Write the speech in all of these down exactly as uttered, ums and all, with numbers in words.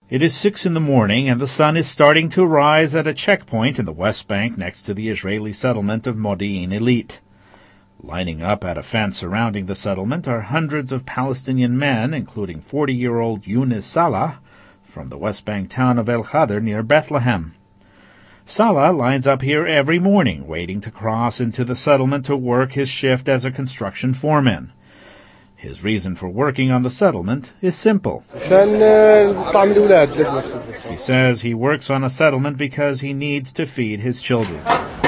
It is six in the morning, and the sun is starting to rise at a checkpoint in the West Bank next to the Israeli settlement of Modi'in Illit. Lining up at a fence surrounding the settlement are hundreds of Palestinian men, including forty-year-old Younes Salah from the West Bank town of El Khadr near Bethlehem. Salah lines up here every morning, waiting to cross into the settlement to work his shift as a construction foreman. His reason for working on the settlement is simple. He says he works on a settlement because he needs to feed his children.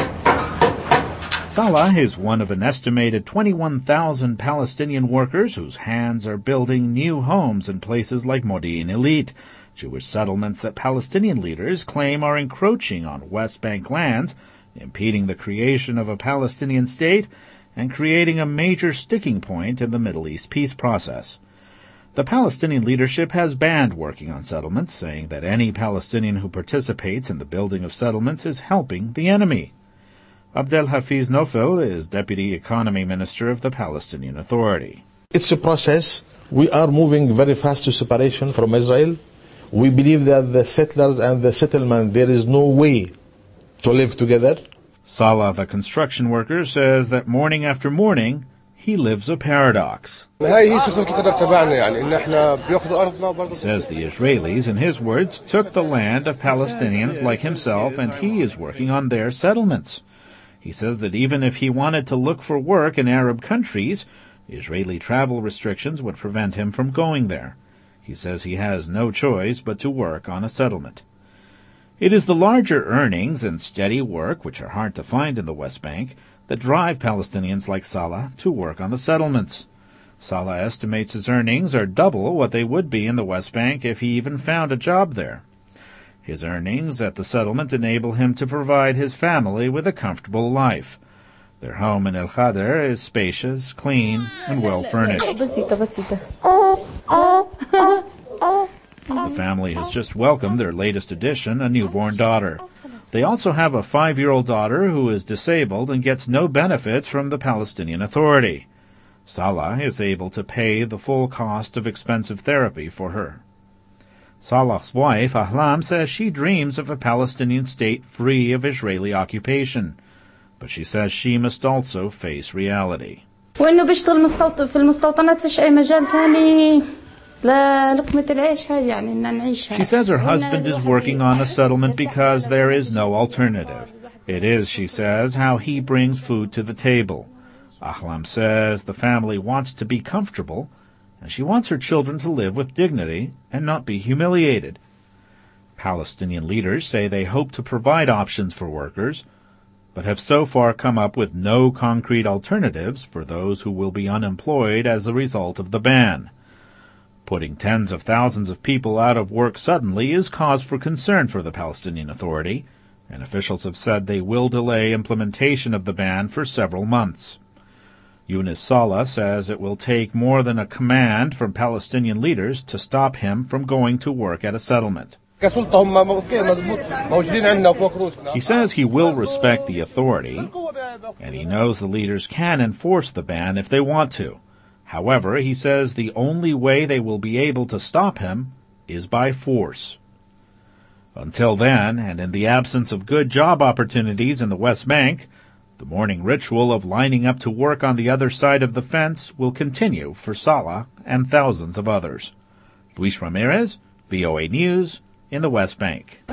Salah is one of an estimated twenty-one thousand Palestinian workers whose hands are building new homes in places like Modi'in Illit, Jewish settlements that Palestinian leaders claim are encroaching on West Bank lands, impeding the creation of a Palestinian state, and creating a major sticking point in the Middle East peace process. The Palestinian leadership has banned working on settlements, saying that any Palestinian who participates in the building of settlements is helping the enemy. Abdel Hafiz Nofel is Deputy Economy Minister of the Palestinian Authority. It's a process. We are moving very fast to separation from Israel. We believe that the settlers and the settlement, there is no way to live together. Salah, the construction worker, says that morning after morning, he lives a paradox. He says the Israelis, in his words, took the land of Palestinians like himself, and he is working on their settlements. He says that even if he wanted to look for work in Arab countries, Israeli travel restrictions would prevent him from going there. He says he has no choice but to work on a settlement. It is the larger earnings and steady work, which are hard to find in the West Bank, that drive Palestinians like Salah to work on the settlements. Salah estimates his earnings are double what they would be in the West Bank if he even found a job there. His earnings at the settlement enable him to provide his family with a comfortable life. Their home in El Khadr is spacious, clean, and well-furnished. The family has just welcomed their latest addition, a newborn daughter. They also have a five-year-old daughter who is disabled and gets no benefits from the Palestinian Authority. Salah is able to pay the full cost of expensive therapy for her. Salah's wife, Ahlam, says she dreams of a Palestinian state free of Israeli occupation, but she says she must also face reality. She says her husband is working on a settlement because there is no alternative. It is, she says, how he brings food to the table. Ahlam says the family wants to be comfortable, and she wants her children to live with dignity and not be humiliated. Palestinian leaders say they hope to provide options for workers, but have so far come up with no concrete alternatives for those who will be unemployed as a result of the ban. Putting tens of thousands of people out of work suddenly is cause for concern for the Palestinian Authority, and officials have said they will delay implementation of the ban for several months. Younes Salah says it will take more than a command from Palestinian leaders to stop him from going to work at a settlement. He says he will respect the authority, and he knows the leaders can enforce the ban if they want to. However, he says the only way they will be able to stop him is by force. Until then, and in the absence of good job opportunities in the West Bank, the morning ritual of lining up to work on the other side of the fence will continue for Salah and thousands of others. Luis Ramirez, V O A News, in the West Bank.